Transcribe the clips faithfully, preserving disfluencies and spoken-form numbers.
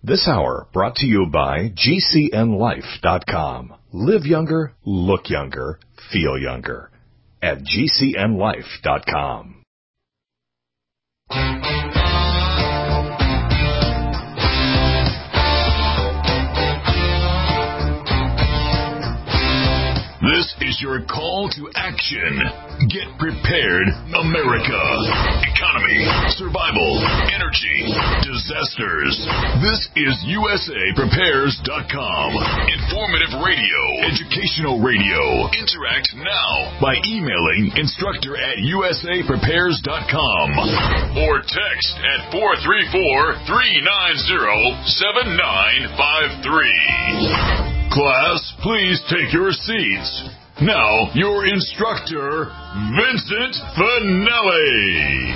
This hour brought to you by G C N life dot com. Live younger, look younger, feel younger at G C N life dot com. This is your call to action. Get prepared, America. Economy, survival, energy, disasters. This is U S A Prepares dot com. Informative radio, educational radio. Interact now by emailing instructor at U S A Prepares dot com or text at four three four, three nine zero, seven nine five three. Class, please take your seats. Now, your instructor, Vincent Finelli.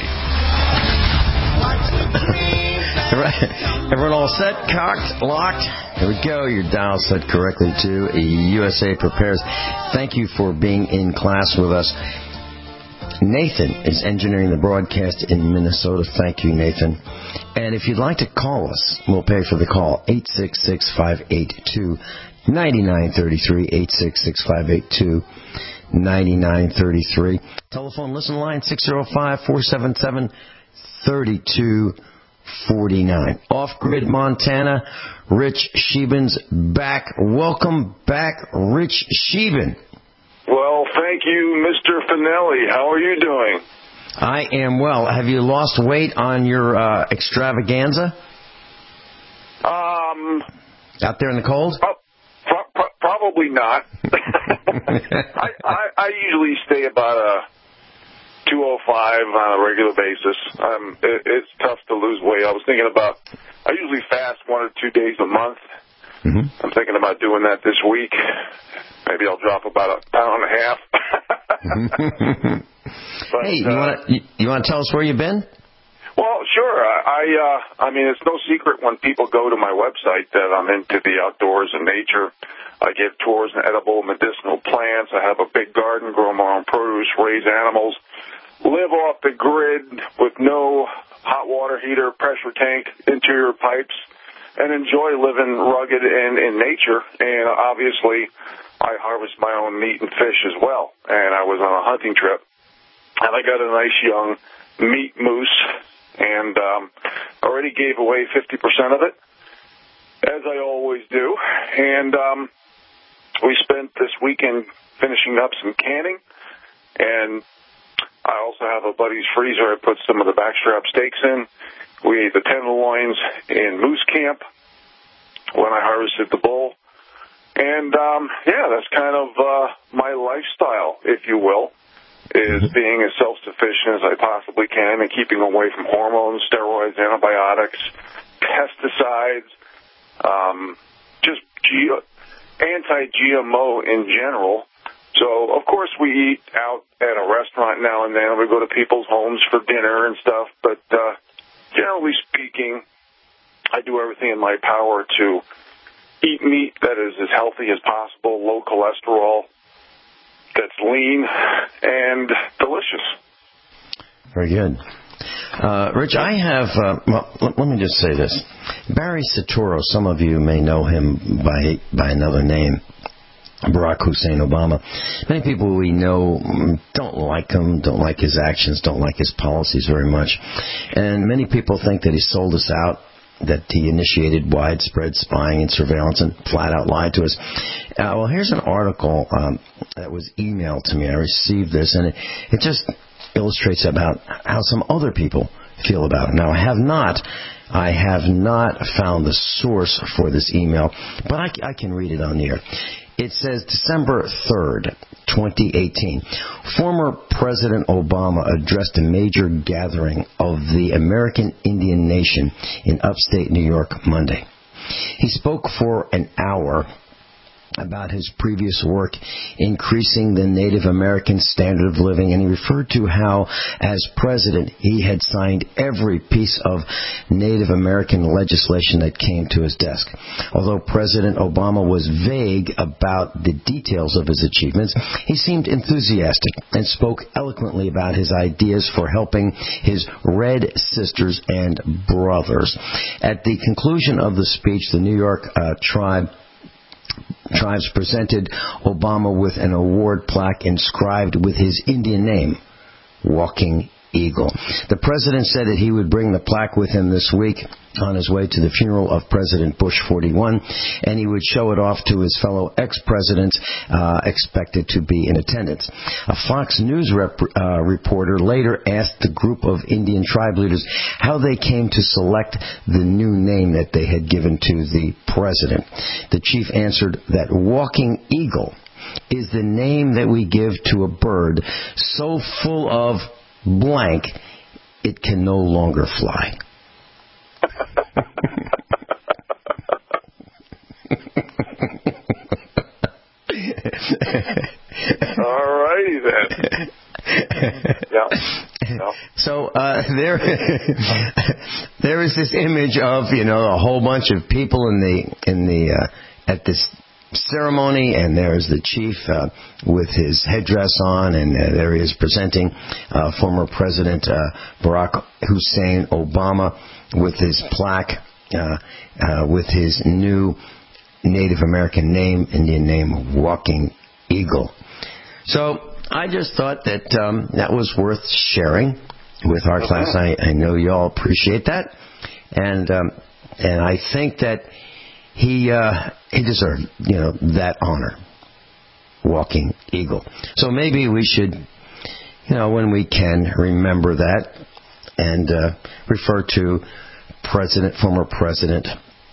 All right. Everyone all set, cocked, locked? Here we go. Your dial set correctly to U S A Prepares. Thank you for being in class with us. Nathan is engineering the broadcast in Minnesota. Thank you, Nathan. And if you'd like to call us, we'll pay for the call. eight six six, five eight two, nine nine three three, eight six six, five eight two, nine nine three three. Telephone listen line six zero five, four seven seven, three two four nine. Off-grid Montana, Rich Sheban's back. Welcome back, Rich Sheben. Well, thank you, Mister Finelli. How are you doing? I am well. Have you lost weight on your uh, extravaganza? Um, Out there in the cold? Oh. Probably not. I, I, I usually stay about a two oh five on a regular basis. Um, it, it's tough to lose weight. I was thinking about, I usually fast one or two days a month. Mm-hmm. I'm thinking about doing that this week. Maybe I'll drop about a pound and a half. But, hey, you uh, want to you, you want to tell us where you've been? Well, sure. I, uh, I mean, it's no secret when people go to my website that I'm into the outdoors and nature. I give tours in edible medicinal plants. I have a big garden, grow my own produce, raise animals, live off the grid with no hot water heater, pressure tank, interior pipes, and enjoy living rugged and in nature. And obviously, I harvest my own meat and fish as well. And I was on a hunting trip, and I got a nice young meat moose, and um, already gave away fifty percent of it, as I always do. And um, we spent this weekend finishing up some canning, and I also have a buddy's freezer I put some of the backstrap steaks in. We ate the tenderloins in moose camp when I harvested the bull. And, um, yeah, that's kind of uh, my lifestyle, if you will, is being as self-sufficient as I possibly can and keeping away from hormones, steroids, antibiotics, pesticides, um, just ge- anti-G M O in general. So, of course, we eat out at a restaurant now and then. We go to people's homes for dinner and stuff. But uh, generally speaking, I do everything in my power to eat meat that is as healthy as possible, low cholesterol, that's lean, and delicious. Very good. Uh, Rich, I have, uh, well, let, let me just say this. Barry Soetoro, some of you may know him by by another name, Barack Hussein Obama. Many people we know don't like him, don't like his actions, don't like his policies very much. And many people think that he sold us out, that he initiated widespread spying and surveillance and flat out lied to us. Uh, well, here's an article um, that was emailed to me. I received this, and it, it just illustrates about how some other people feel about it. Now, I have not, I have not found the source for this email, but I, I can read it on the air. It says December third, twenty eighteen. Former President Obama addressed a major gathering of the American Indian Nation in upstate New York Monday. He spoke for an hour about his previous work increasing the Native American standard of living, and he referred to how, as president, he had signed every piece of Native American legislation that came to his desk. Although President Obama was vague about the details of his achievements, he seemed enthusiastic and spoke eloquently about his ideas for helping his red sisters and brothers. At the conclusion of the speech, the New York uh, tribe Tribes presented Obama with an award plaque inscribed with his Indian name, Walking Eagle. The president said that he would bring the plaque with him this week on his way to the funeral of President Bush forty-one, and he would show it off to his fellow ex-presidents uh, expected to be in attendance. A Fox News rep, uh, reporter later asked the group of Indian tribe leaders how they came to select the new name that they had given to the president. The chief answered that Walking Eagle is the name that we give to a bird so full of blank it can no longer fly. All righty then. Yeah. Yeah. So uh, there, there is this image of you know a whole bunch of people in the in the uh, at this ceremony, and there's the chief uh, with his headdress on, and uh, there he is presenting uh, former President uh, Barack Hussein Obama with his plaque, uh, uh, with his new Native American name, Indian name, Walking Eagle. So I just thought that um, that was worth sharing with our class. I, I know you all appreciate that, and um, and I think that he uh, he deserved you know that honor, Walking Eagle. So maybe we should, you know, when we can, remember that and uh, refer to President, former President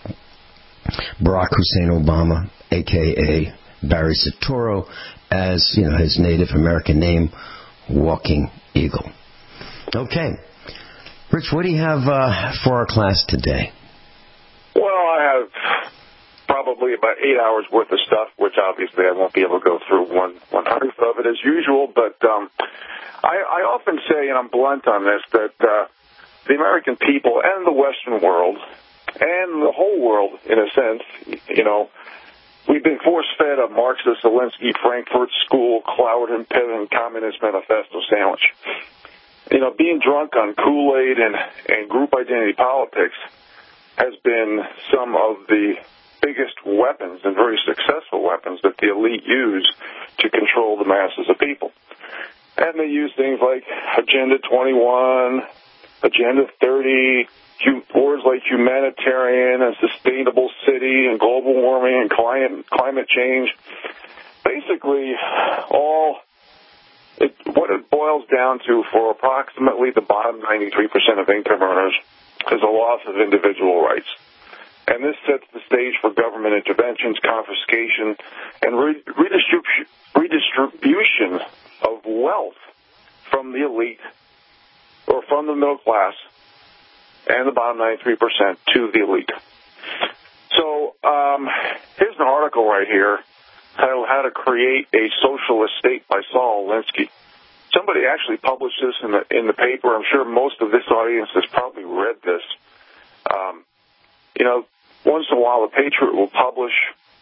Barack Hussein Obama, a k a. Barry Soetoro, as you know his Native American name, Walking Eagle. Okay, Rich, what do you have uh, for our class today? Well, I have probably about eight hours worth of stuff, which obviously I won't be able to go through one one hundredth of it as usual. But um, I, I often say, and I'm blunt on this, that uh, the American people and the Western world and the whole world, in a sense, you know, we've been force-fed a Marxist, Alinsky, Frankfurt School, Cloward and Piven Communist Manifesto sandwich. You know, being drunk on Kool-Aid and, and group identity politics has been some of the biggest weapons and very successful weapons that the elite use to control the masses of people. And they use things like Agenda twenty-one, Agenda thirty, words like humanitarian and sustainable city and global warming and climate, climate change. Basically, all it, what it boils down to for approximately the bottom ninety-three percent of income earners is a loss of individual rights. And this sets the stage for government interventions, confiscation, and re- redistribution, redistribution of wealth from the elite or from the middle class and the bottom ninety-three percent to the elite. So um, here's an article right here titled How to Create a Socialist State by Saul Alinsky. Somebody actually published this in the, in the paper. I'm sure most of this audience has probably read this. Um, you know, once in a while the Patriot will publish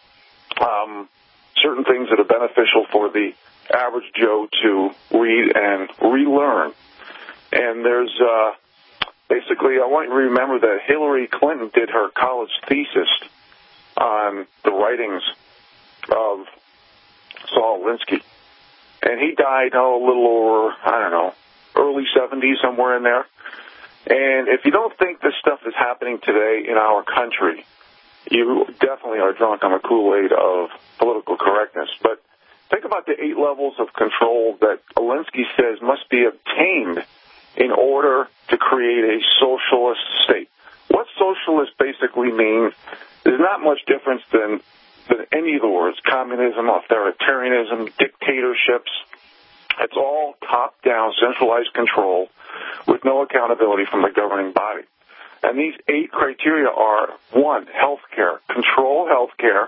um, certain things that are beneficial for the average Joe to read and relearn. And there's... Uh, Basically, I want you to remember that Hillary Clinton did her college thesis on the writings of Saul Alinsky. And he died, oh, a little over, I don't know, early seventies, somewhere in there. And if you don't think this stuff is happening today in our country, you definitely are drunk on the Kool-Aid of political correctness. But think about the eight levels of control that Alinsky says must be obtained in order to create a socialist state. What socialist basically means is not much difference than, than any of the words, communism, authoritarianism, dictatorships. It's all top-down, centralized control with no accountability from the governing body. And these eight criteria are, one, health care. Control health care, and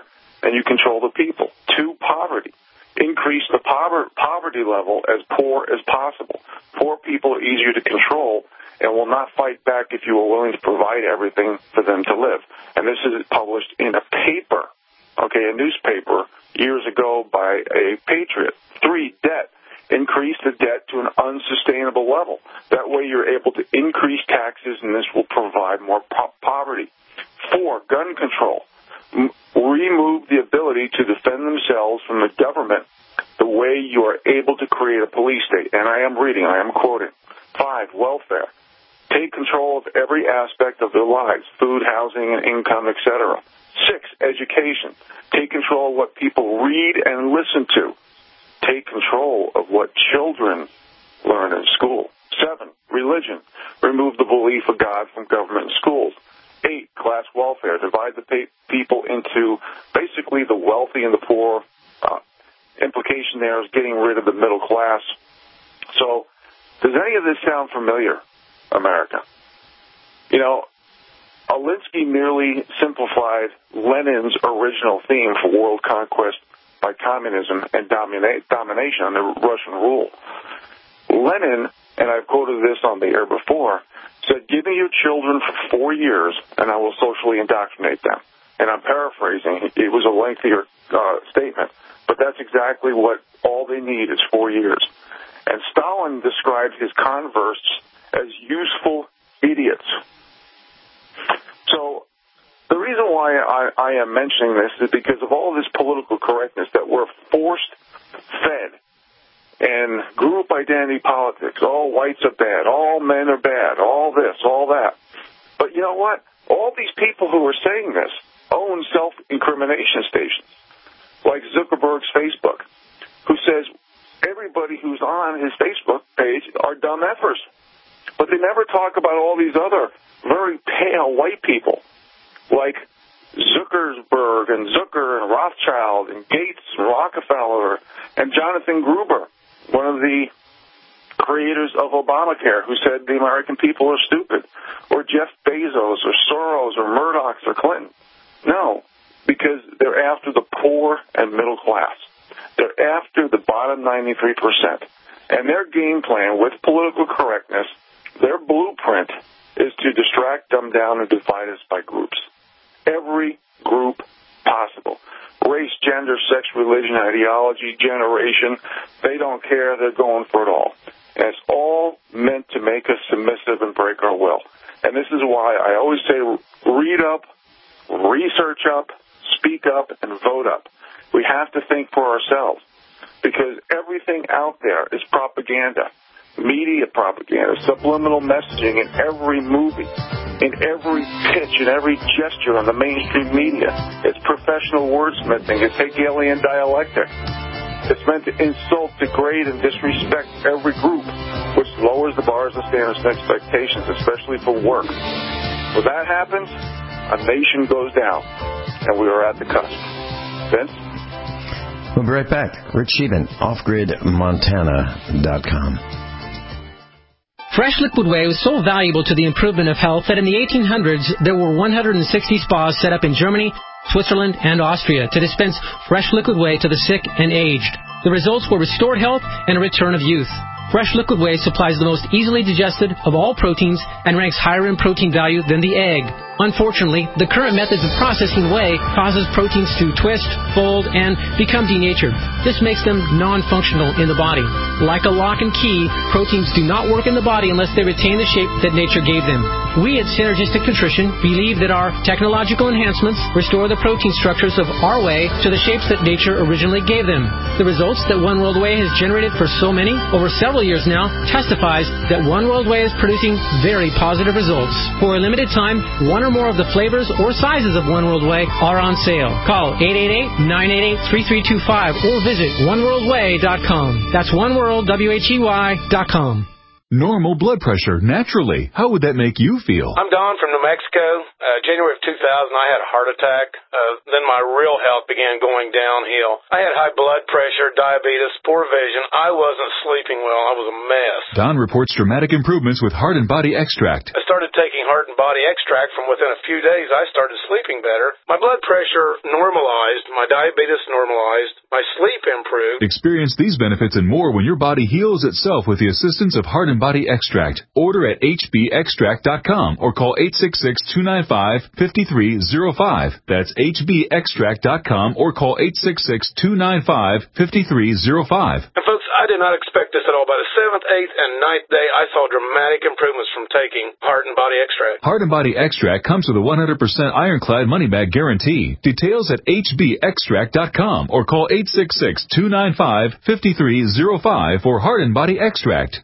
and you control the people. Two, poverty. Increase the poverty level as poor as possible. Poor people are easier to control and will not fight back if you are willing to provide everything for them to live. And this is published in a paper, okay, a newspaper, years ago by a patriot. Three, debt. Increase the debt to an unsustainable level. That way you're able to increase taxes, and this will provide more po- poverty. Four, gun control. M- remove the ability to defend themselves from the government the way you are able to create a police state. And I am reading, I am quoting. Five, welfare. Take control of every aspect of their lives, food, housing, and income, et cetera. Six, education. Take control of what people read and listen to. Take control of what children learn in school. Seven, religion. Remove the belief of God from government and schools. Eight, class welfare. Divide the pa- people into basically the wealthy and the poor. Uh, implication there is getting rid of the middle class. So, does any of this sound familiar, America? You know, Alinsky merely simplified Lenin's original theme for world conquest by communism and domina- domination under Russian rule. Lenin, and I've quoted this on the air before, said, give me your children for four years and I will socially indoctrinate them. And I'm paraphrasing. It was a lengthier uh, statement, but that's exactly what all they need is four years. And Stalin described his converts as useful idiots. So the reason why I, I am mentioning this is because of all this political correctness that we're forced fed, and group identity politics. All whites are bad. All men are bad. All this, all that. But you know what? All these people who are saying this own self-incrimination stations, like Zuckerberg's Facebook, who says everybody who's on his Facebook page are dumb effers. But they never talk about all these other very pale white people, like Zuckerberg and Zucker and Rothschild and Gates and Rockefeller and Jonathan Gruber, one of the creators of Obamacare, who said the American people are stupid, or Jeff Bezos or Soros or Murdoch or Clinton. No, because they're after the poor and middle class. They're after the bottom ninety-three percent. And their game plan with political correctness, their blueprint is to distract, dumb down, and divide us by groups. Every group possible. Race, gender, sex, religion, ideology, generation, they don't care. They're going for it all. And it's all meant to make us submissive and break our will. And this is why I always say read up, research up, speak up, and vote up. We have to think for ourselves, because everything out there is propaganda. Media propaganda, subliminal messaging in every movie, in every pitch, in every gesture on the mainstream media. It's professional wordsmithing. It's Hegelian dialectic. It's meant to insult, degrade, and disrespect every group, which lowers the bars of standards and expectations, especially for work. When that happens, a nation goes down, and we are at the cusp. Vince? We'll be right back. Rich Sheben, off grid montana dot com. Fresh Liquid Whey was so valuable to the improvement of health that in the eighteen hundreds, there were one hundred sixty spas set up in Germany, Switzerland, and Austria to dispense fresh liquid whey to the sick and aged. The results were restored health and a return of youth. Fresh Liquid Whey supplies the most easily digested of all proteins and ranks higher in protein value than the egg. Unfortunately, the current methods of processing whey causes proteins to twist, fold, and become denatured. This makes them non-functional in the body. Like a lock and key, proteins do not work in the body unless they retain the shape that nature gave them. We at Synergistic Nutrition believe that our technological enhancements restore the protein structures of our whey to the shapes that nature originally gave them. The results that One World Whey has generated for so many, over several years now, testifies that One World Whey is producing very positive results. For a limited time, one or more of the flavors or sizes of One World Whey are on sale. Call eight eight eight, nine eight eight, three three two five or visit one world whey dot com. That's one world, W H E Y, dot com. normal blood pressure naturally. How would that make you feel? I'm Don from New Mexico. Uh, January of two thousand, I had a heart attack. Uh, then my real health began going downhill. I had high blood pressure, diabetes, poor vision. I wasn't sleeping well. I was a mess. Don reports dramatic improvements with Heart and Body Extract. I started taking Heart and Body Extract. From within a few days, I started sleeping better. My blood pressure normalized. My diabetes normalized. My sleep improved. Experience these benefits and more when your body heals itself with the assistance of Heart and Body Extract. Order at H B extract dot com or call eight six six, two nine five, five three zero five. That's H B extract dot com or call eight six six, two nine five, five three zero five. And folks, I did not expect this at all. By the seventh, eighth, and ninth day, I saw dramatic improvements from taking Heart and Body Extract. Heart and Body Extract comes with a one hundred percent ironclad money-back guarantee. Details at H B extract dot com or call eight six six, two nine five, five three zero five for Heart and Body Extract.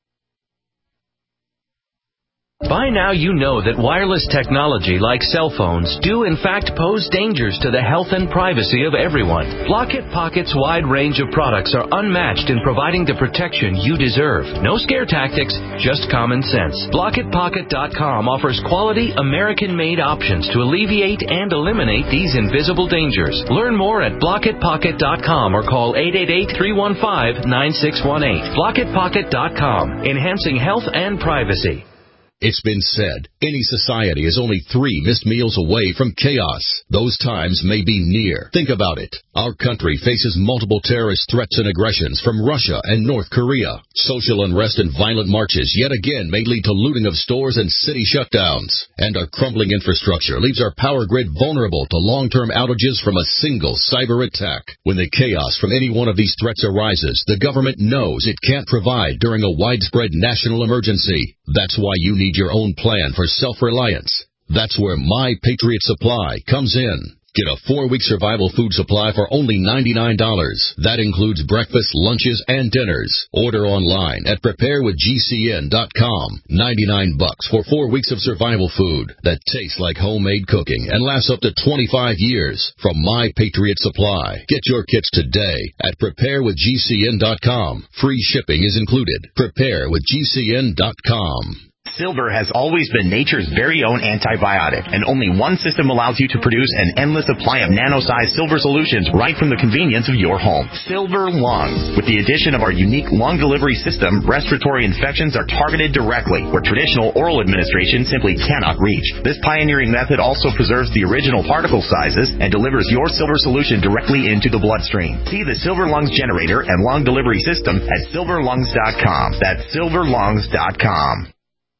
By now you know that wireless technology like cell phones do in fact pose dangers to the health and privacy of everyone. Blockit Pocket's wide range of products are unmatched in providing the protection you deserve. No scare tactics, just common sense. Blockit Pocket dot com offers quality American-made options to alleviate and eliminate these invisible dangers. Learn more at Blockit Pocket dot com or call eight eight eight, three one five, nine six one eight. Blockit Pocket dot com, enhancing health and privacy. It's been said, any society is only three missed meals away from chaos. Those times may be near. Think about it. Our country faces multiple terrorist threats and aggressions from Russia and North Korea. Social unrest and violent marches yet again may lead to looting of stores and city shutdowns. And our crumbling infrastructure leaves our power grid vulnerable to long-term outages from a single cyber attack. When the chaos from any one of these threats arises, the government knows it can't provide during a widespread national emergency. That's why you need your own plan for self-reliance. That's where My Patriot Supply comes in. Get a four-week survival food supply for only ninety-nine dollars. That includes breakfast, lunches, and dinners. Order online at prepare with G C N dot com. ninety-nine bucks for four weeks of survival food that tastes like homemade cooking and lasts up to twenty-five years from My Patriot Supply. Get your kits today at prepare with G C N dot com. Free shipping is included. prepare with G C N dot com. Silver has always been nature's very own antibiotic, and only one system allows you to produce an endless supply of nano-sized silver solutions right from the convenience of your home. Silver Lungs. With the addition of our unique lung delivery system, respiratory infections are targeted directly, where traditional oral administration simply cannot reach. This pioneering method also preserves the original particle sizes and delivers your silver solution directly into the bloodstream. See the Silver Lungs generator and lung delivery system at silver lungs dot com. That's silver lungs dot com.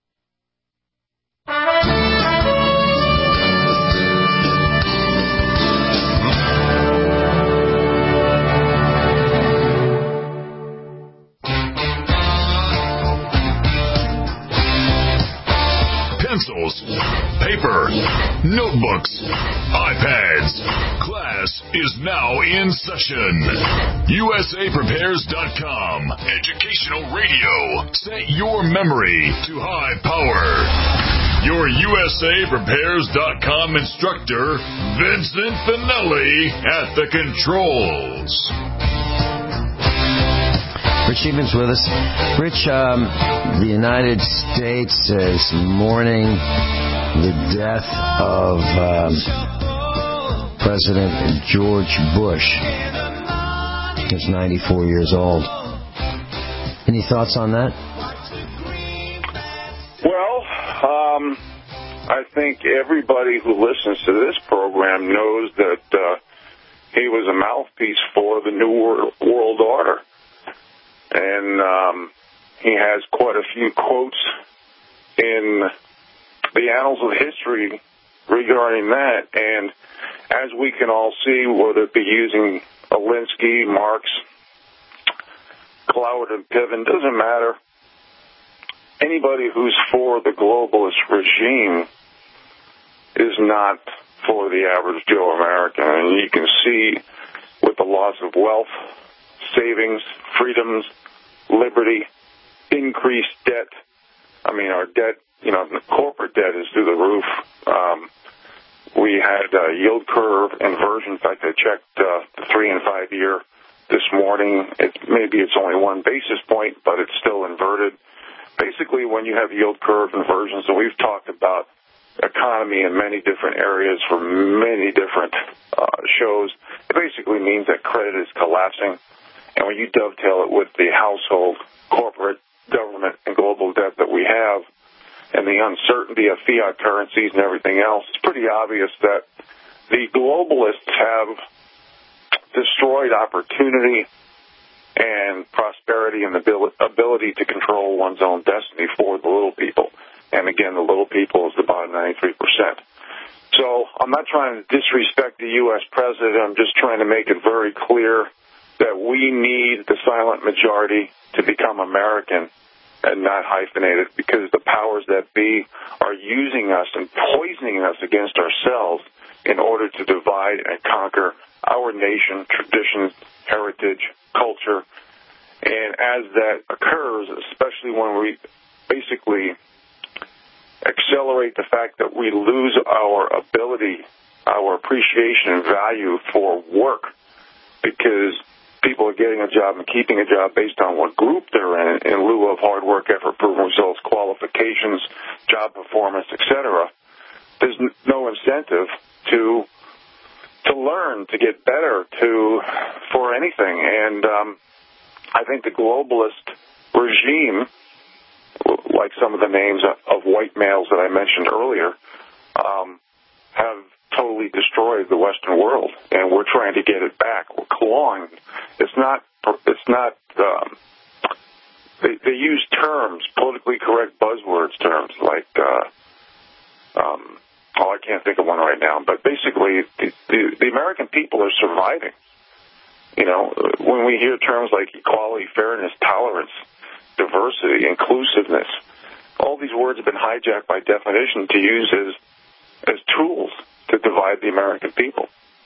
Pencils, paper, notebooks, iPads. Class is now in session. U S A Prepares dot com. Educational radio. Set your memory to high power. Your U S A Prepares dot com instructor, Vincent Finelli, at the controls. Rich Stevens with us. Rich, um, the United States is mourning the death of um, President George Bush. He's ninety-four years old. Any thoughts on that? Well, um, I think everybody who listens to this program knows that uh, he was a mouthpiece for the New World, world Order. And um, he has quite a few quotes in the annals of history regarding that. And as we can all see, whether it be using Alinsky, Marx, Cloward, and Piven, doesn't matter. Anybody who's for the globalist regime is not for the average Joe American. And you can see with the loss of wealth, savings, freedoms, liberty, increased debt. I mean, our debt, you know, the corporate debt is through the roof. Um, we had a yield curve inversion. In fact, I checked uh, the three and five year this morning. It, maybe it's only one basis point, but it's still inverted. basically when you have yield curve inversions, and we've talked about economy in many different areas for many different uh, shows, it basically means that credit is collapsing. And when you dovetail it with the household, corporate, government, and global debt that we have, and the uncertainty of fiat currencies and everything else, it's pretty obvious that the globalists have destroyed opportunity and prosperity and the ability to control one's own destiny for the little people. And again, the little people is the bottom ninety-three percent. So I'm not trying to disrespect the U S president. I'm just trying to make it very clear that we need the silent majority to become American and not hyphenated, because the powers that be are using us and poisoning us against ourselves in order to divide and conquer our nation, traditions, heritage, culture. And as that occurs, especially when we basically accelerate the fact that we lose our ability, our appreciation and value for work, because people are getting a job and keeping a job based on what group they're in, in lieu of hard work, effort, proven results, qualifications, job performance, et cetera. There's no incentive to to learn, to get better, to for anything. And um, I think the globalist regime, like some of the names of white males that I mentioned earlier, um, have totally destroyed the Western world, and we're trying to get it back. We're clawing. It's not. It's not. Um, they, they use terms, politically correct buzzwords, terms like. Uh, um, oh, I can't think of one right now. But basically, the, the, the American people are surviving. You know, when we hear terms like equality, fairness, tolerance, diversity, inclusiveness, all these words have been hijacked by definition to use as as tools to divide the American people.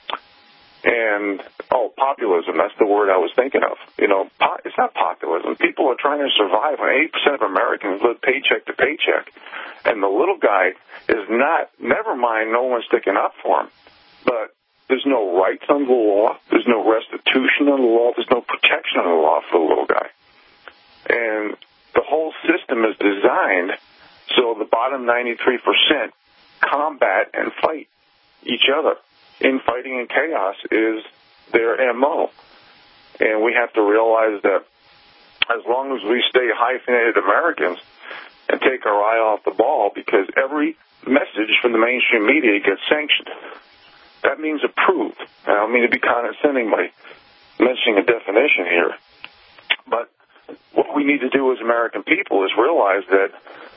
And, oh, populism, that's the word I was thinking of. You know, po- it's not populism. People are trying to survive, and eighty percent of Americans live paycheck to paycheck. And the little guy is not, never mind no one sticking up for him, but there's no rights under the law, there's no restitution under the law, there's no protection under the law for the little guy. And the whole system is designed so the bottom ninety-three percent combat and fight each other. Infighting and chaos is their M O. And we have to realize that as long as we stay hyphenated Americans and take our eye off the ball, because every message from the mainstream media gets sanctioned. That means approved. I don't mean to be condescending by mentioning a definition here. But what we need to do as American people is realize that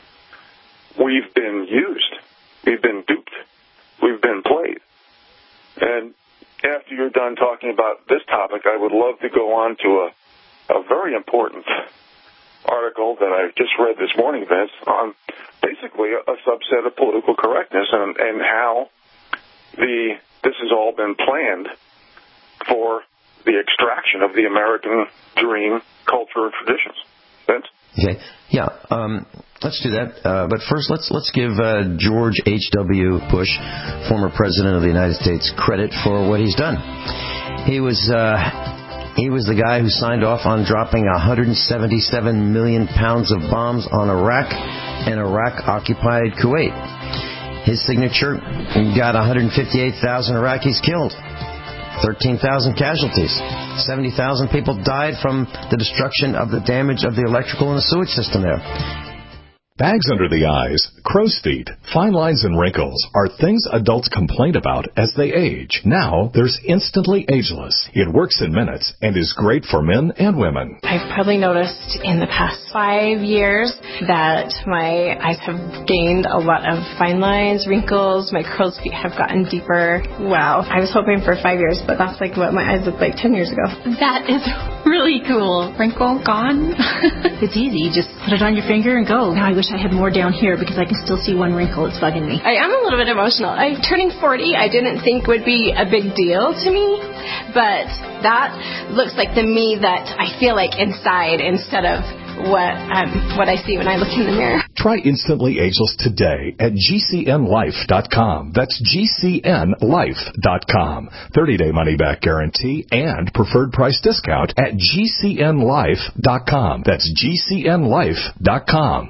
we've been used. We've been duped. We've been played. And after you're done talking about this topic, I would love to go on to a, a very important article that I just read this morning, Vince, on basically a, a subset of political correctness and, and how the this has all been planned for the extraction of the American dream, culture, and traditions. Vince? Okay. Yeah. Um, let's do that. Uh, but first, let's let's give uh, George H W. Bush, former president of the United States, credit for what he's done. He was uh, he was the guy who signed off on dropping one hundred seventy-seven million pounds of bombs on Iraq and Iraq-occupied Kuwait. His signature got one hundred fifty-eight thousand Iraqis killed. thirteen thousand casualties. seventy thousand people died from the destruction of the damage of the electrical and the sewage system there. Bags under the eyes, crow's feet, fine lines and wrinkles are things adults complain about as they age. Now, there's Instantly Ageless. It works in minutes and is great for men and women. I've probably noticed in the past five years that my eyes have gained a lot of fine lines, wrinkles, my crow's feet have gotten deeper. Wow. I was hoping for five years, but that's like what my eyes looked like ten years ago. That is really cool. Wrinkle gone. It's easy. Just put it on your finger and go. Now I wish I had more down here because I can still see one wrinkle. It's bugging me. I am a little bit emotional. I turning forty, I didn't think would be a big deal to me, but that looks like the me that I feel like inside instead of what um, what I see when I look in the mirror. Try Instantly Ageless today at G C N life dot com. That's G C N life dot com. thirty-day money-back guarantee and preferred price discount at G C N life dot com. That's G C N life dot com.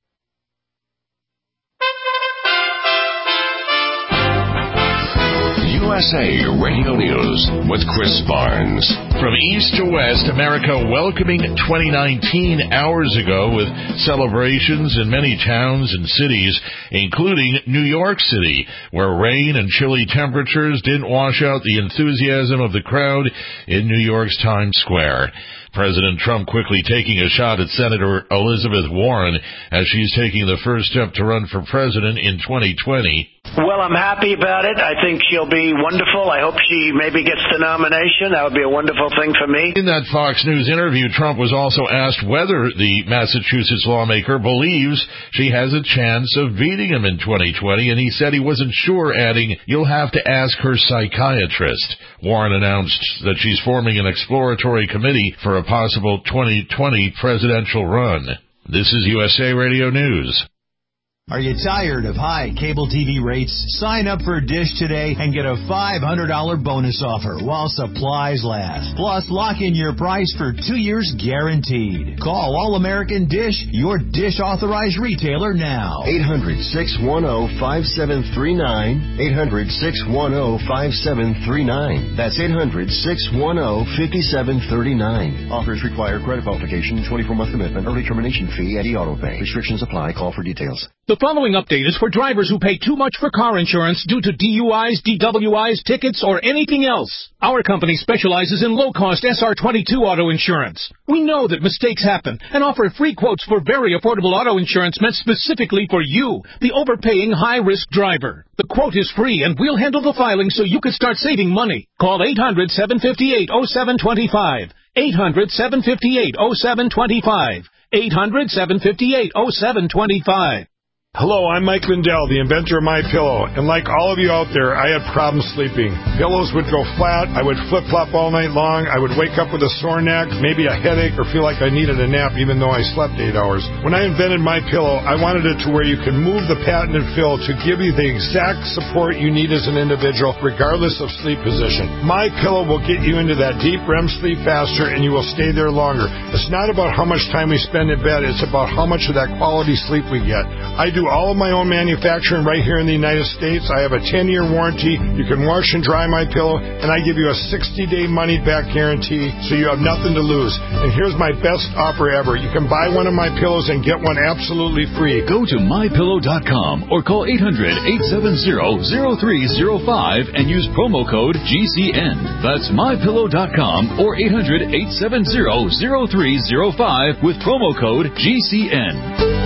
U S A Radio News with Chris Barnes. From east to west, America welcoming twenty nineteen hours ago with celebrations in many towns and cities, including New York City, where rain and chilly temperatures didn't wash out the enthusiasm of the crowd in New York's Times Square. President Trump quickly taking a shot at Senator Elizabeth Warren as she's taking the first step to run for president in twenty twenty. Well, I'm happy about it. I think she'll be wonderful. I hope she maybe gets the nomination. That would be a wonderful thing for me. In that Fox News interview, Trump was also asked whether the Massachusetts lawmaker believes she has a chance of beating him in twenty twenty, and he said he wasn't sure, adding, "You'll have to ask her psychiatrist." Warren announced that she's forming an exploratory committee for a possible twenty twenty presidential run. This is U S A Radio News. Are you tired of high cable T V rates? Sign up for Dish today and get a five hundred dollars bonus offer while supplies last. Plus, lock in your price for two years guaranteed. Call All-American Dish, your Dish authorized retailer now. eight hundred, six one zero, five seven three nine. eight hundred, six one zero, five seven three nine. That's eight hundred, six one zero, five seven three nine. Offers require credit qualification, twenty-four month commitment, early termination fee, and e-auto pay. Restrictions apply. Call for details. The following update is for drivers who pay too much for car insurance due to D U Is, D W Is, tickets, or anything else. Our company specializes in low-cost S R twenty-two auto insurance. We know that mistakes happen and offer free quotes for very affordable auto insurance meant specifically for you, the overpaying high-risk driver. The quote is free, and we'll handle the filing so you can start saving money. Call eight hundred, seven five eight, oh seven two five. eight hundred, seven five eight, oh seven two five. eight hundred, seven five eight, oh seven two five. Hello, I'm Mike Lindell, the inventor of MyPillow, and like all of you out there, I had problems sleeping. Pillows would go flat, I would flip-flop all night long, I would wake up with a sore neck, maybe a headache, or feel like I needed a nap even though I slept eight hours. When I invented MyPillow, I wanted it to where you could move the patented fill to give you the exact support you need as an individual, regardless of sleep position. MyPillow will get you into that deep R E M sleep faster, and you will stay there longer. It's not about how much time we spend in bed, it's about how much of that quality sleep we get. I do all of my own manufacturing right here in the United States. I have a ten-year warranty. You can wash and dry my pillow, and I give you a sixty-day money-back guarantee, so you have nothing to lose. And here's my best offer ever. You can buy one of my pillows and get one absolutely free. Go to my pillow dot com or call eight hundred, eight seven zero, zero three zero five and use promo code G C N. That's my pillow dot com or eight hundred, eight seven zero, zero three zero five with promo code G C N.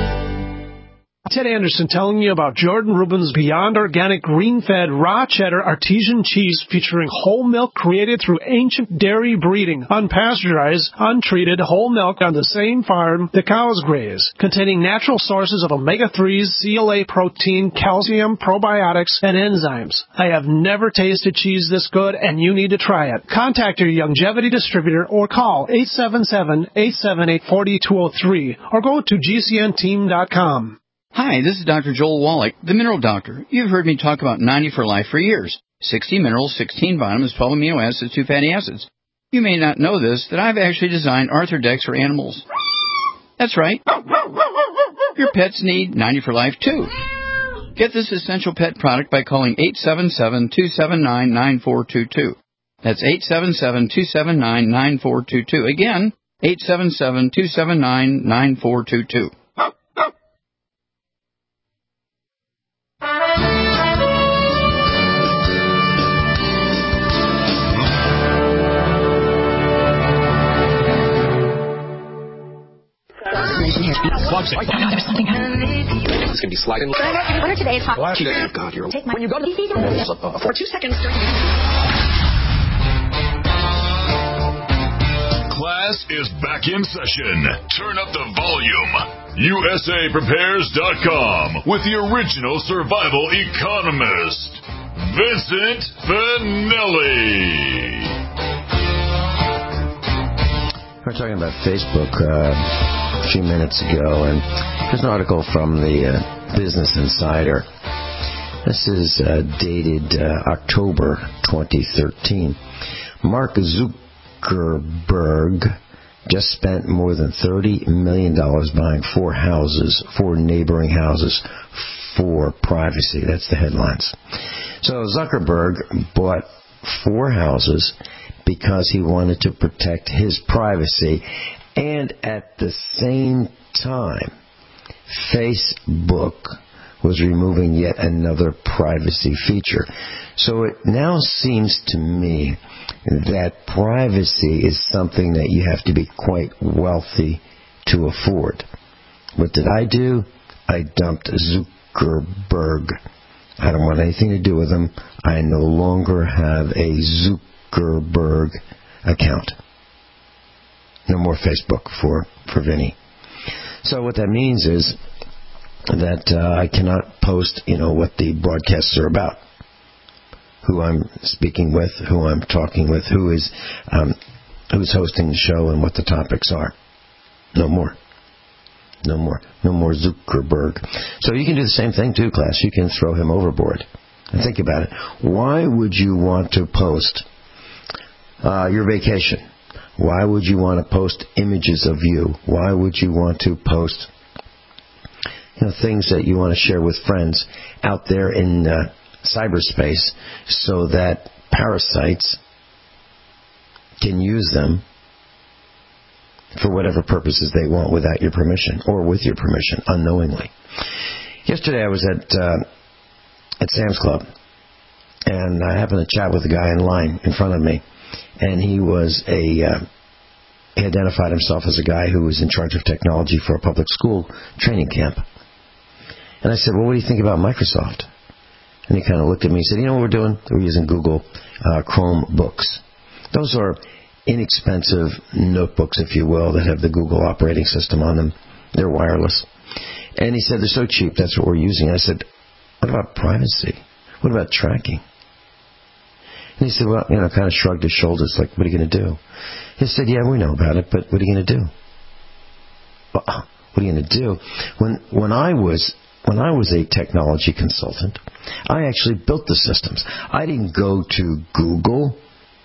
Ted Anderson telling you about Jordan Rubin's Beyond Organic Green-Fed Raw Cheddar Artesian Cheese featuring whole milk created through ancient dairy breeding, unpasteurized, untreated whole milk on the same farm the cows graze, containing natural sources of omega threes, C L A protein, calcium, probiotics, and enzymes. I have never tasted cheese this good, and you need to try it. Contact your Youngevity distributor or call eight seven seven, eight seven eight, four two zero three or go to G C N team dot com. Hi, this is Doctor Joel Wallach, the Mineral Doctor. You've heard me talk about ninety for Life for years. sixty minerals, sixteen vitamins, twelve amino acids, two fatty acids. You may not know this, that I've actually designed Arthrodex for animals. That's right. Your pets need ninety for Life, too. Get this essential pet product by calling eight seven seven, two seven nine, nine four two two. That's eight seven seven, two seven nine, nine four two two. Again, eight seven seven, two seven nine, nine four two two. There's something happening. It's going to be sliding. What are today's hot? Well, today, God, you're... Take my... When you go to the T V, uh, for two seconds during... Class is back in session. Turn up the volume. U S A prepares dot com with the original survival economist, Vincent Finelli. We're talking about Facebook. Uh, a few minutes ago, and there's an article from the uh, Business Insider. This is uh, dated uh, October twenty thirteen. Mark Zuckerberg just spent more than thirty million dollars buying four houses, four neighboring houses for privacy. That's the headlines. So Zuckerberg bought four houses because he wanted to protect his privacy, and at the same time, Facebook was removing yet another privacy feature. So it now seems to me that privacy is something that you have to be quite wealthy to afford. What did I do? I dumped Zuckerberg. I don't want anything to do with him. I no longer have a Zuckerberg account. No more Facebook for, for Vinny. So what that means is that uh, I cannot post, you know, what the broadcasts are about, who I'm speaking with, who I'm talking with, who is um, who's hosting the show, and what the topics are. No more. No more. No more Zuckerberg. So you can do the same thing too, class. You can throw him overboard. And think about it. Why would you want to post uh, your vacation? Why would you want to post images of you? Why would you want to post, you know, things that you want to share with friends out there in uh, cyberspace so that parasites can use them for whatever purposes they want without your permission or with your permission, unknowingly? Yesterday I was at uh, at Sam's Club, and I happened to chat with a guy in line in front of me, and he was a uh, he identified himself as a guy who was in charge of technology for a public school training camp. And I said, well, what do you think about Microsoft? And he kind of looked at me and said, you know what we're doing? We're using Google uh, Chrome books. Those are inexpensive notebooks, if you will, that have the Google operating system on them. They're wireless. And he said, they're so cheap, that's what we're using. I said, what about privacy? What about tracking? And he said, well, you know, kind of shrugged his shoulders, like, what are you going to do? He said, yeah, we know about it, but what are you going to do? Well, what are you going to do? When when I was when I was a technology consultant, I actually built the systems. I didn't go to Google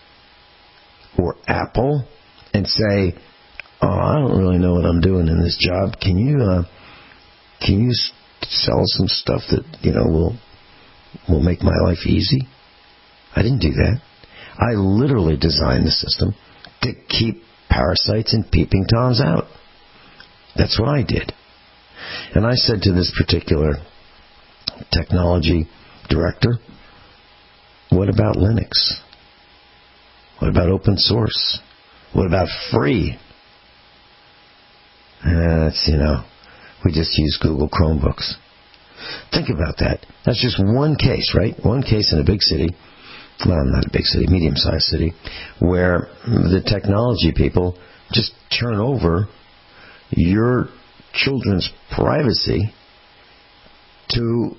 or Apple and say, oh, I don't really know what I'm doing in this job. Can you uh, can you sell some stuff that, you know, will will make my life easy? I didn't do that. I literally designed the system to keep parasites and peeping toms out. That's what I did. And I said to this particular technology director, what about Linux? What about open source? What about free? And it's, you know, we just use Google Chromebooks. Think about that. That's just one case, right? One case in a big city. Well, not a big city, medium-sized city, where the technology people just turn over your children's privacy to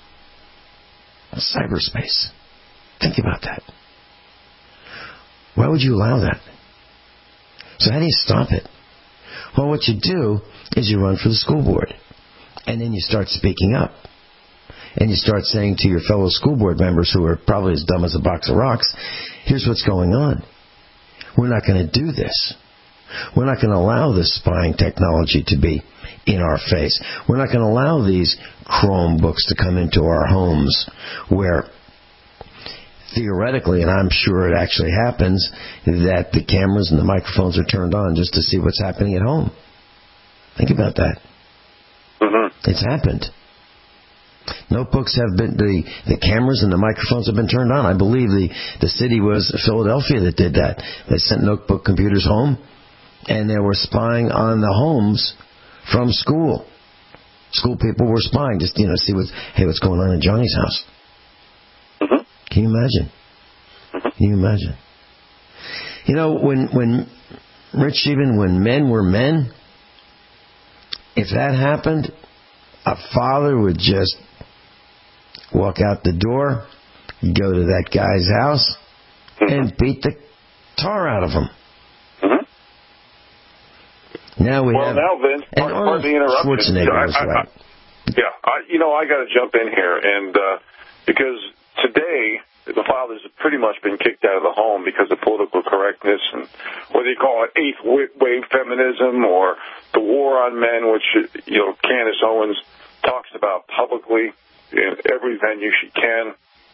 cyberspace. Think about that. Why would you allow that? So how do you stop it? Well, what you do is you run for the school board, and then you start speaking up. And you start saying to your fellow school board members, who are probably as dumb as a box of rocks, here's what's going on. We're not going to do this. We're not going to allow this spying technology to be in our face. We're not going to allow these Chromebooks to come into our homes where theoretically, and I'm sure it actually happens, that the cameras and the microphones are turned on just to see what's happening at home. Think about that. Mm-hmm. It's happened. Notebooks have been, the, the cameras and the microphones have been turned on. I believe the, the city was Philadelphia that did that. They sent notebook computers home, and they were spying on the homes from school. School people were spying, just, you know, see what's, hey, what's going on in Johnny's house. Mm-hmm. Can you imagine? Mm-hmm. Can you imagine? You know, when, when, Rich, even when men were men, if that happened, a father would just walk out the door, go to that guy's house, and beat the tar out of him. Mm-hmm. Now we well, have... now, Vince, and pardon the interruption. Schwarzenegger I, as I, well. I, yeah, I, you know, I got to jump in here, and uh, because today the fathers have pretty much been kicked out of the home because of political correctness and whether you call it eighth wave feminism or the war on men, which, you know, Candace Owens talks about publicly in every venue she can.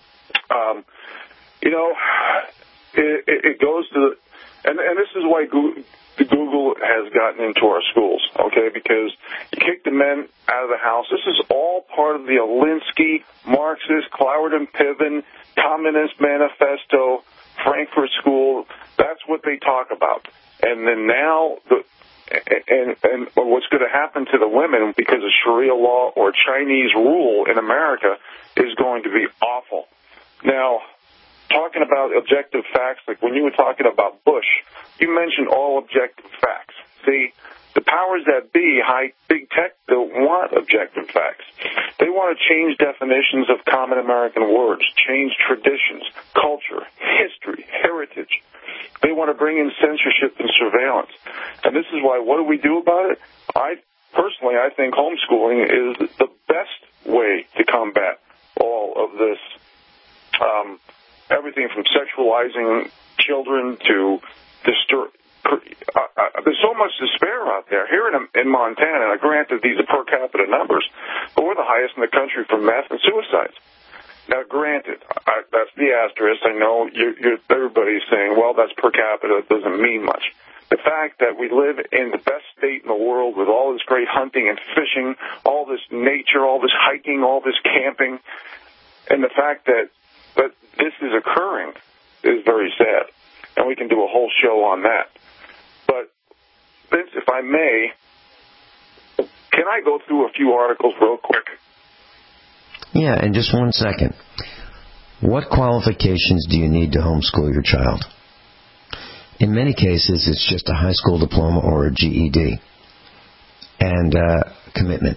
Um, you know, it, it goes to the, and, and this is why Google, Google has gotten into our schools, okay, because you kick the men out of the house. This is all part of the Alinsky, Marxist, Cloward and Piven, Communist Manifesto, Frankfurt School. That's what they talk about. And then now, the, and, and what's going to happen to the women because of Sharia law or Chinese rule in America is going to be awful. Now, talking about objective facts, like when you were talking about Bush, you mentioned all objective facts. See, the powers that be, high big tech, don't want objective facts. They want to change definitions of common American words, change traditions, culture, history, heritage. They want to bring in censorship and surveillance. And this is why, what do we do about it? I personally, I think homeschooling is the best way to combat all of this, um, everything from sexualizing children to disturb. Uh, uh, there's so much despair out there. Here in, in Montana, and granted these are per capita numbers, but we're the highest in the country for meth and suicides. Now, granted, I, that's the asterisk. I know you're, you're, everybody's saying, well, that's per capita. It doesn't mean much. The fact that we live in the best state in the world with all this great hunting and fishing, all this nature, all this hiking, all this camping, and the fact that, that this is occurring is very sad. And we can do a whole show on that. But, Vince, if I may, can I go through a few articles real quick? Yeah, and just one second. What qualifications do you need to homeschool your child? In many cases, it's just a high school diploma or a G E D. And uh, commitment.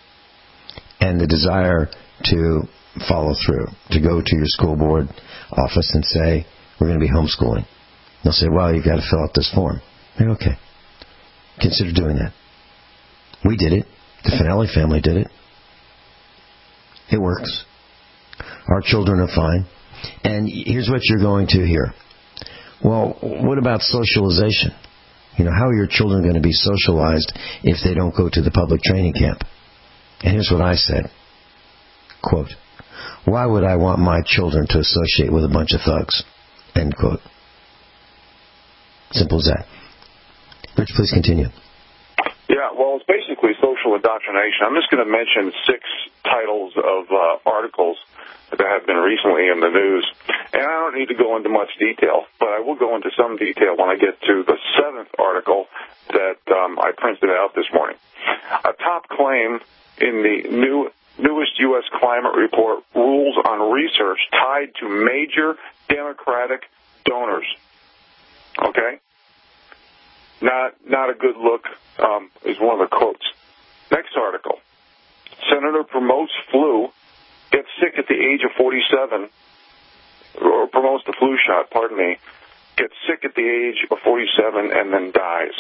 And the desire to follow through, to go to your school board office and say, we're going to be homeschooling. They'll say, well, you've got to fill out this form. Like, okay. Consider doing that. We did it. The Finelli family did it. It works. Our children are fine. And here's what you're going to hear. Well, what about socialization? You know, how are your children going to be socialized if they don't go to the public training camp? And here's what I said. Quote, why would I want my children to associate with a bunch of thugs? End quote. Simple as that. Rich, please continue. Yeah, well, it's basically social indoctrination. I'm just going to mention six titles of uh, articles that have been recently in the news. And I don't need to go into much detail, but I will go into some detail when I get to the seventh article that um, I printed out this morning. A top claim in the new newest U S climate report rules on research tied to major Democratic donors. Okay? Not not a good look um, is one of the quotes. Next article. Senator promotes flu, gets sick at the age of forty-seven, or promotes the flu shot, pardon me, gets sick at the age of forty-seven and then dies.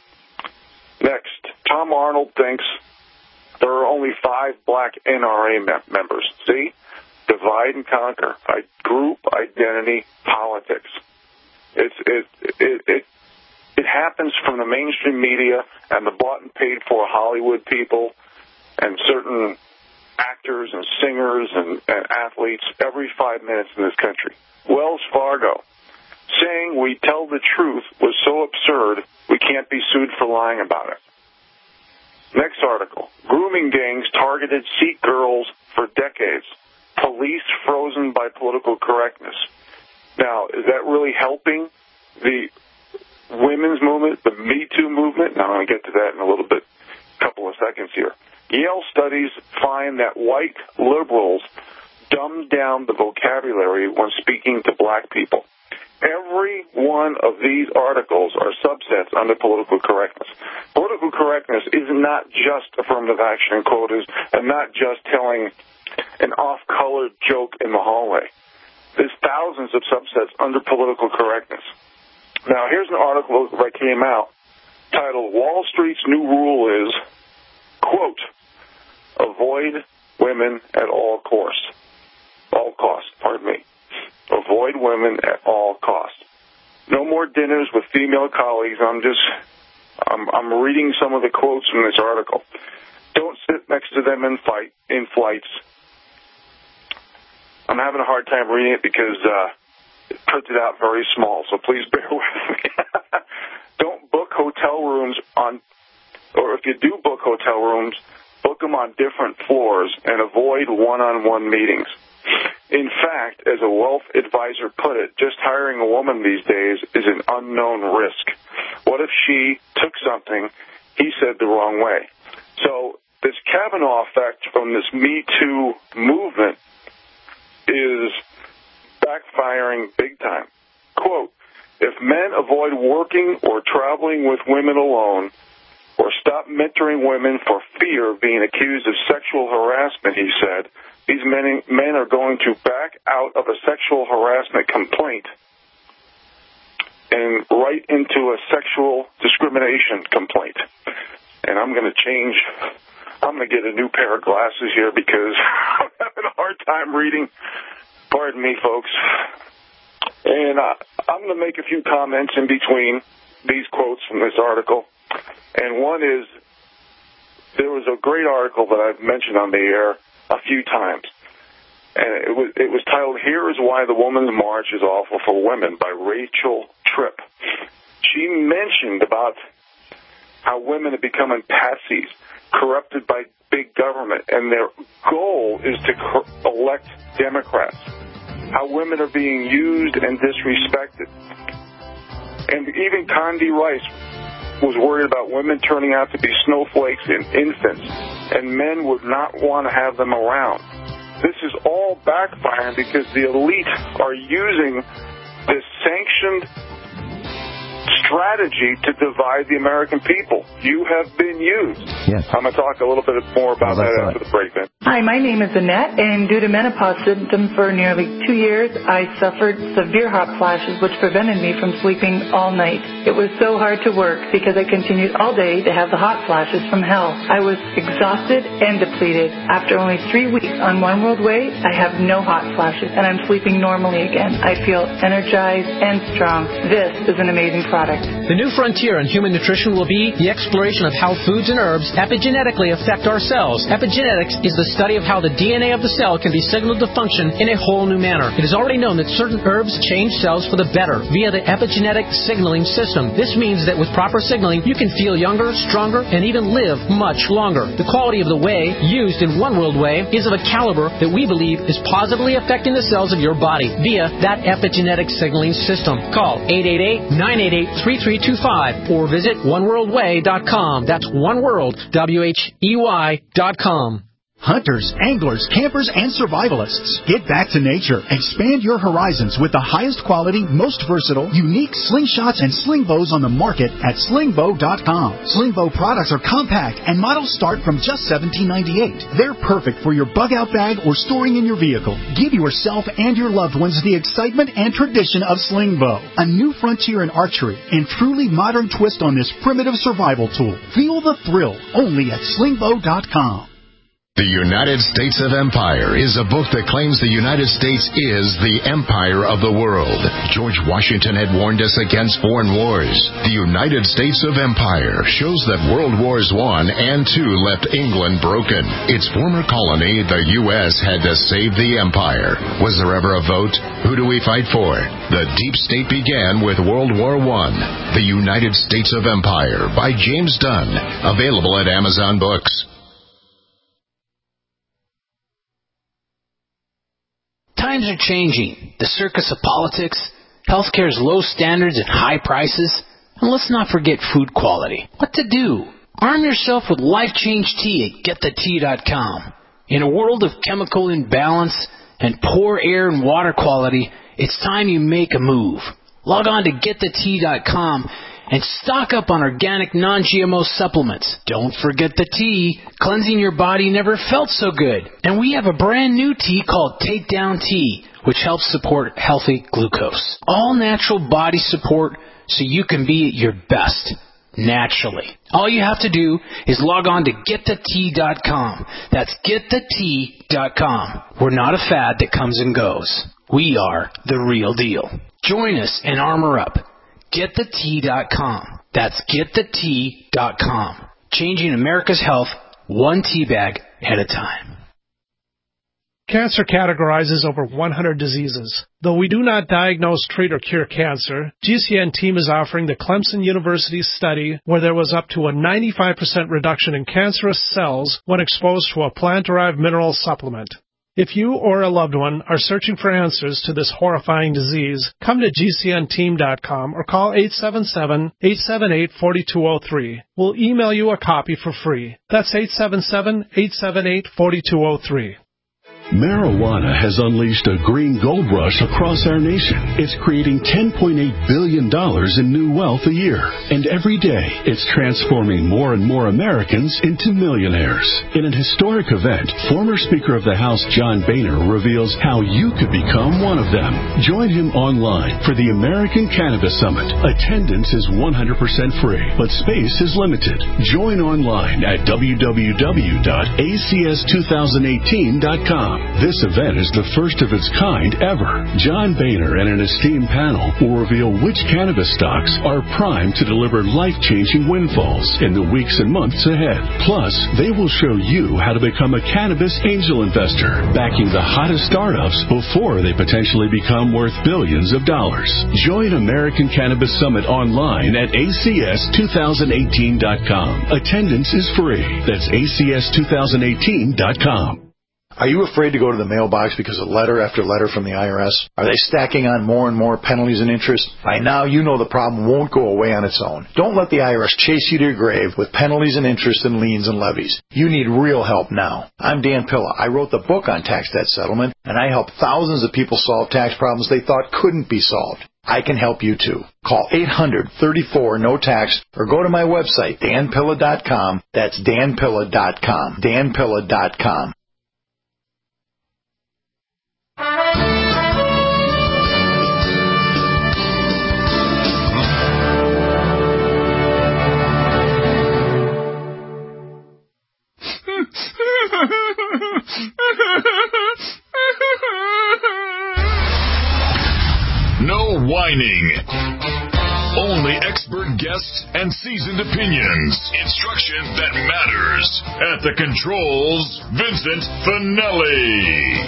Next, Tom Arnold thinks there are only five black N R A mem- members. See? Divide and conquer. I, group identity politics. It's it it it it happens from the mainstream media and the bought and paid for Hollywood people and certain actors and singers and, and athletes every five minutes in this country. Wells Fargo saying we tell the truth was so absurd we can't be sued for lying about it. Next article. Grooming gangs targeted Sikh girls for decades. Police frozen by political correctness. Now, is that really helping the women's movement, the Me Too movement? Now, I'm going to get to that in a little bit, a couple of seconds here. Yale studies find that white liberals dumb down the vocabulary when speaking to black people. Every one of these articles are subsets under political correctness. Political correctness is not just affirmative action and quotas and not just telling an off-colored joke in the hallway. There's thousands of subsets under political correctness. Now, here's an article that came out titled Wall Street's New Rule is, quote, avoid women at all costs. All costs, pardon me. Avoid women at all costs. No more dinners with female colleagues. I'm just, I'm, I'm reading some of the quotes from this article. Don't sit next to them in fight, in flights. I'm having a hard time reading it because uh, it's printed out very small, so please bear with me. Don't book hotel rooms on, or if you do book hotel rooms, book them on different floors and avoid one-on-one meetings. In fact, as a wealth advisor put it, just hiring a woman these days is an unknown risk. What if she took something he said the wrong way? So this Kavanaugh effect from this Me Too movement is backfiring big time. Quote, if men avoid working or traveling with women alone, or stop mentoring women for fear of being accused of sexual harassment, he said, these men, men are going to back out of a sexual harassment complaint and right into a sexual discrimination complaint. And I'm going to change, I'm going to get a new pair of glasses here because I'm having a hard time reading. Pardon me, folks. And uh, I'm going to make a few comments in between these quotes from this article. And one is, there was a great article that I've mentioned on the air a few times. And it was, it was titled, Here is Why the Women's March is Awful for Women by Rachel Tripp. She mentioned about how women are becoming patsies, corrupted by big government, and their goal is to cor- elect Democrats. How women are being used and disrespected. And even Condi Rice was worried about women turning out to be snowflakes and infants, and men would not want to have them around. This is all backfiring because the elite are using this sanctioned strategy to divide the American people. You have been used. Yes. I'm going to talk a little bit more about well, that right. after the break, then. Hi, my name is Annette, and due to menopause symptoms for nearly two years, I suffered severe hot flashes, which prevented me from sleeping all night. It was so hard to work because I continued all day to have the hot flashes from hell. I was exhausted and depleted. After only three weeks on One World Way, I have no hot flashes, and I'm sleeping normally again. I feel energized and strong. This is an amazing product. The new frontier in human nutrition will be the exploration of how foods and herbs epigenetically affect our cells. Epigenetics is the study of how the D N A of the cell can be signaled to function in a whole new manner. It is already known that certain herbs change cells for the better via the epigenetic signaling system. This means that with proper signaling, you can feel younger, stronger, and even live much longer. The quality of the whey used in One World Whey is of a caliber that we believe is positively affecting the cells of your body via that epigenetic signaling system. Call eight eight eight, nine eight eight, three three two five or visit one world way dot com. That's one world, W H E Y dot com. Hunters, anglers, campers, and survivalists. Get back to nature. Expand your horizons with the highest quality, most versatile, unique slingshots and sling bows on the market at sling bow dot com. Sling bow products are compact and models start from just seventeen ninety-eight. They're perfect for your bug-out bag or storing in your vehicle. Give yourself and your loved ones the excitement and tradition of sling bow. A new frontier in archery and truly modern twist on this primitive survival tool. Feel the thrill only at sling bow dot com. The United States of Empire is a book that claims the United States is the empire of the world. George Washington had warned us against foreign wars. The United States of Empire shows that World Wars One and Two left England broken. Its former colony, the U S, had to save the empire. Was there ever a vote? Who do we fight for? The deep state began with World War One. The United States of Empire by James Dunn. Available at Amazon Books. Times are changing. The circus of politics, healthcare's low standards and high prices, and let's not forget food quality. What to do? Arm yourself with Life Change Tea at get the tea dot com. In a world of chemical imbalance and poor air and water quality, it's time you make a move. Log on to get the tea dot com and stock up on organic non-G M O supplements. Don't forget the tea. Cleansing your body never felt so good. And we have a brand new tea called Take Down Tea, which helps support healthy glucose. All natural body support so you can be at your best. naturally. All you have to do is log on to get the tea dot com. That's get the tea dot com. We're not a fad that comes and goes. We are the real deal. Join us and armor up. get the tea dot com. That's get the tea dot com. Changing America's health one tea bag at a time. Cancer categorizes over one hundred diseases. Though we do not diagnose, treat, or cure cancer, G C N team is offering the Clemson University study where there was up to a ninety-five percent reduction in cancerous cells when exposed to a plant-derived mineral supplement. If you or a loved one are searching for answers to this horrifying disease, come to G C N team dot com or call eight seven seven, eight seven eight, four two zero three. We'll email you a copy for free. That's eight seven seven, eight seven eight, four two zero three. Marijuana has unleashed a green gold rush across our nation. It's creating ten point eight billion dollars in new wealth a year. And every day, it's transforming more and more Americans into millionaires. In an historic event, former Speaker of the House John Boehner reveals how you could become one of them. Join him online for the American Cannabis Summit. Attendance is one hundred percent free, but space is limited. Join online at w w w dot a c s two thousand eighteen dot com. This event is the first of its kind ever. John Boehner and an esteemed panel will reveal which cannabis stocks are primed to deliver life-changing windfalls in the weeks and months ahead. Plus, they will show you how to become a cannabis angel investor, backing the hottest startups before they potentially become worth billions of dollars. Join American Cannabis Summit online at a c s two thousand eighteen dot com. Attendance is free. That's a c s two thousand eighteen dot com. Are you afraid to go to the mailbox because of letter after letter from the I R S? Are they stacking on more and more penalties and interest? By now, you know the problem won't go away on its own. Don't let the I R S chase you to your grave with penalties and interest and liens and levies. You need real help now. I'm Dan Pilla. I wrote the book on tax debt settlement, and I help thousands of people solve tax problems they thought couldn't be solved. I can help you too. Call eight hundred, thirty-four, no tax or go to my website, dan pilla dot com. That's dan pilla dot com. dan pilla dot com. No whining. Only expert guests and seasoned opinions. Instruction that matters. At the controls, Vincent Finelli.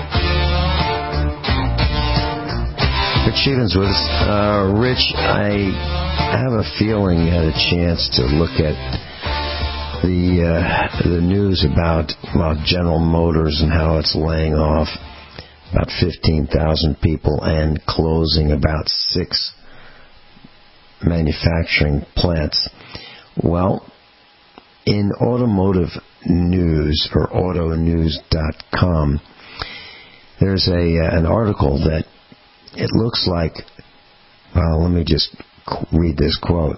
Rich Stevens with us. Uh, Rich, I have a feeling you had a chance to look at the uh, the news about well, General Motors and how it's laying off about fifteen thousand people and closing about six manufacturing plants. Well, in automotive news or auto news dot com, there's a uh, an article that it looks like, well, let me just read this quote.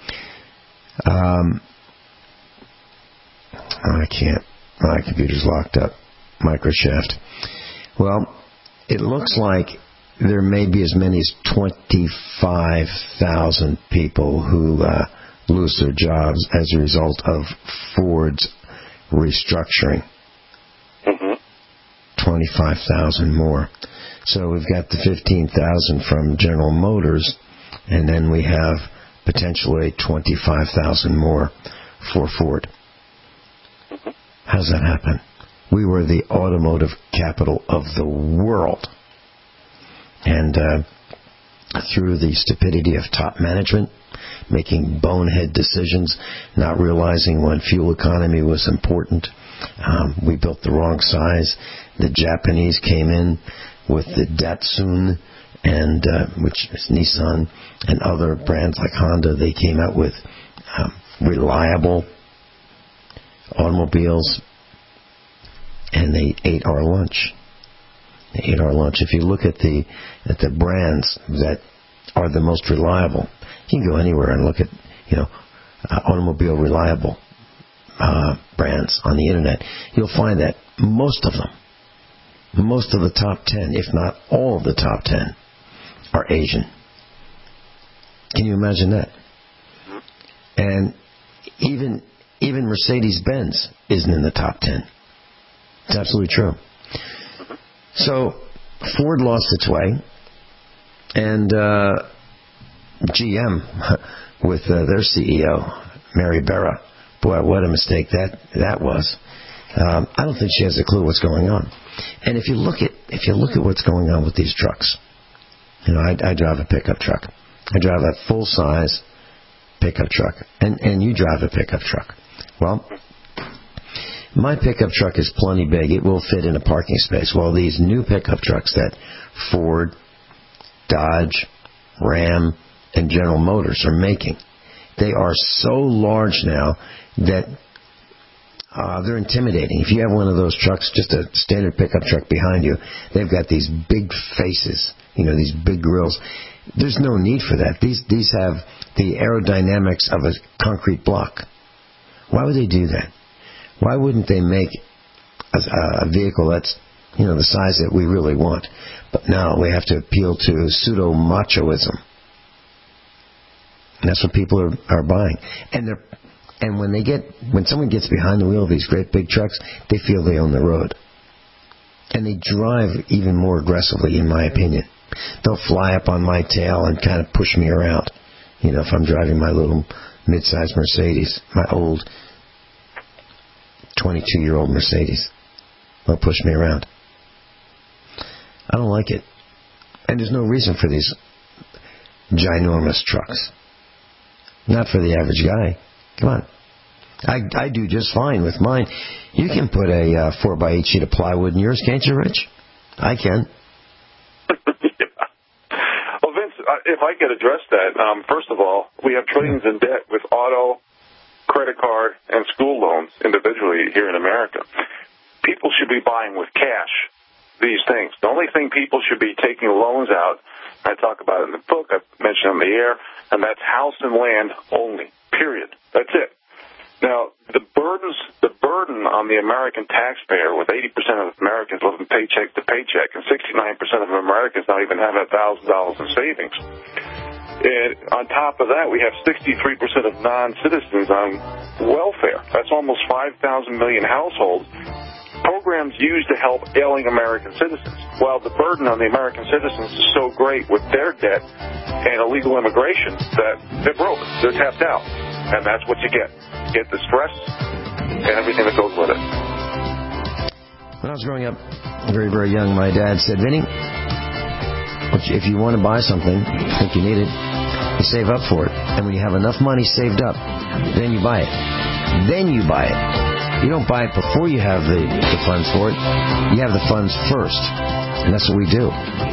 Um, I can't. My computer's locked up. Microshaft. Well, it looks like there may be as many as twenty-five thousand people who uh, lose their jobs as a result of Ford's restructuring. Mm-hmm. twenty-five thousand more. So we've got the fifteen thousand from General Motors, and then we have potentially twenty-five thousand more for Ford. How does that happen? We were the automotive capital of the world. And uh, through the stupidity of top management, making bonehead decisions, not realizing when fuel economy was important, um, we built the wrong size. The Japanese came in with the Datsun, and uh, which is Nissan, and other brands like Honda. They came out with um, reliable automobiles, and they ate our lunch. They ate our lunch. If you look at the at the brands that are the most reliable, you can go anywhere and look at you know uh, automobile reliable uh, brands on the internet. You'll find that most of them, most of the top ten, if not all of the top ten, are Asian. Can you imagine that? And even even Mercedes-Benz isn't in the top ten. It's absolutely true. So Ford lost its way, and uh, G M with uh, their C E O, Mary Barra. Boy, what a mistake that that was. Um, I don't think she has a clue what's going on. And if you look at if you look at what's going on with these trucks, you know, I, I drive a pickup truck. I drive a full size pickup truck, and and you drive a pickup truck. Well, my pickup truck is plenty big; it will fit in a parking space. Well, these new pickup trucks that Ford, Dodge, Ram, and General Motors are making, they are so large now that uh, they're intimidating. If you have one of those trucks, just a standard pickup truck behind you, they've got these big faces, you know, these big grills. There's no need for that. These these have the aerodynamics of a concrete block. Why would they do that? Why wouldn't they make a, a vehicle that's, you know, the size that we really want? But no, we have to appeal to pseudo-machoism. And that's what people are, are buying. And they're and when they get when someone gets behind the wheel of these great big trucks, they feel they own the road. And they drive even more aggressively, in my opinion. They'll fly up on my tail and kind of push me around. You know, if I'm driving my little mid-sized Mercedes, my old twenty-two-year-old Mercedes, they'll push me around. I don't like it. And there's no reason for these ginormous trucks. Not for the average guy. Come on. I, I do just fine with mine. You can put a uh, four by eight sheet of plywood in yours, can't you, Rich? I can. Well, Vince, if I could address that, um, first of all, we have trillions in debt with auto, credit card, and school loans individually here in America. People should be buying with cash these things. The only thing people should be taking loans out, I talk about it in the book, I mentioned on the air, and that's house and land only, period. That's it. Now, the burdens, the burden on the American taxpayer, with eighty percent of Americans living paycheck to paycheck, and sixty-nine percent of Americans don't even have one thousand dollars in savings. And on top of that, we have sixty-three percent of non-citizens on welfare. That's almost five thousand million households. Programs used to help ailing American citizens. While the burden on the American citizens is so great with their debt and illegal immigration that they're broke. They're tapped out. And that's what you get. You get the stress and everything that goes with it. When I was growing up, very, very young, my dad said, Vinny, if you want to buy something, think you need it, you save up for it. And when you have enough money saved up, then you buy it. Then you buy it. You don't buy it before you have the, the funds for it. You have the funds first. And that's what we do.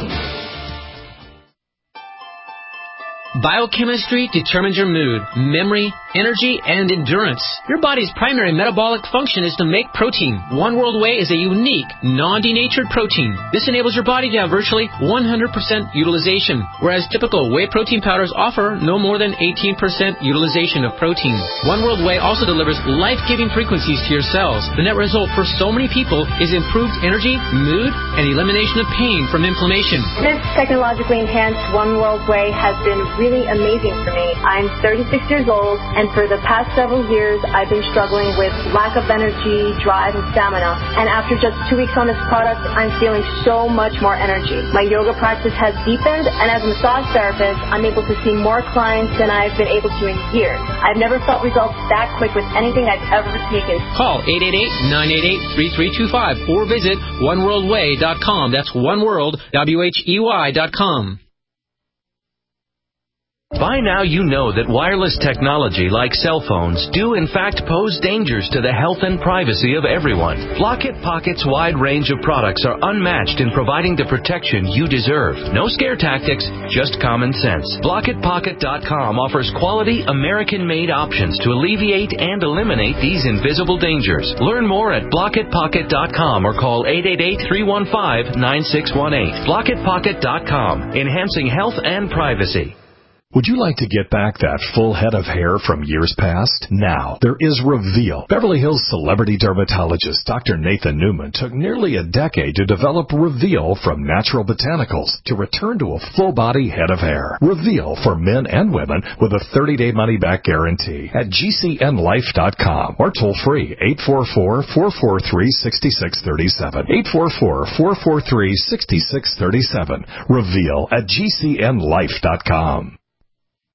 Biochemistry determines your mood, memory, energy, and endurance. Your body's primary metabolic function is to make protein. One World Whey is a unique, non-denatured protein. This enables your body to have virtually one hundred percent utilization, whereas typical whey protein powders offer no more than eighteen percent utilization of protein. One World Whey also delivers life-giving frequencies to your cells. The net result for so many people is improved energy, mood, and elimination of pain from inflammation. This technologically enhanced One World Whey has been really amazing for me. I'm thirty-six years old, and for the past several years, I've been struggling with lack of energy, drive, and stamina. And after just two weeks on this product, I'm feeling so much more energy. My yoga practice has deepened, and as a massage therapist, I'm able to see more clients than I've been able to in years. I've never felt results that quick with anything I've ever taken. Call eight eight eight, nine eight eight, three three two five or visit one world way dot com. That's oneworld, W H E Y dot com. By now you know that wireless technology like cell phones do in fact pose dangers to the health and privacy of everyone. Blockit Pocket's wide range of products are unmatched in providing the protection you deserve. No scare tactics, just common sense. Blockit Pocket dot com offers quality American-made options to alleviate and eliminate these invisible dangers. Learn more at Blockit Pocket dot com or call eight eight eight, three one five, nine six one eight. Blockit Pocket dot com, enhancing health and privacy. Would you like to get back that full head of hair from years past? Now, there is Reveal. Beverly Hills celebrity dermatologist Doctor Nathan Newman took nearly a decade to develop Reveal from natural botanicals to return to a full-body head of hair. Reveal for men and women with a thirty-day money-back guarantee at G C N life dot com or toll free eight four four, four four three, six six three seven. eight four four, four four three, six six three seven. Reveal at G C N life dot com.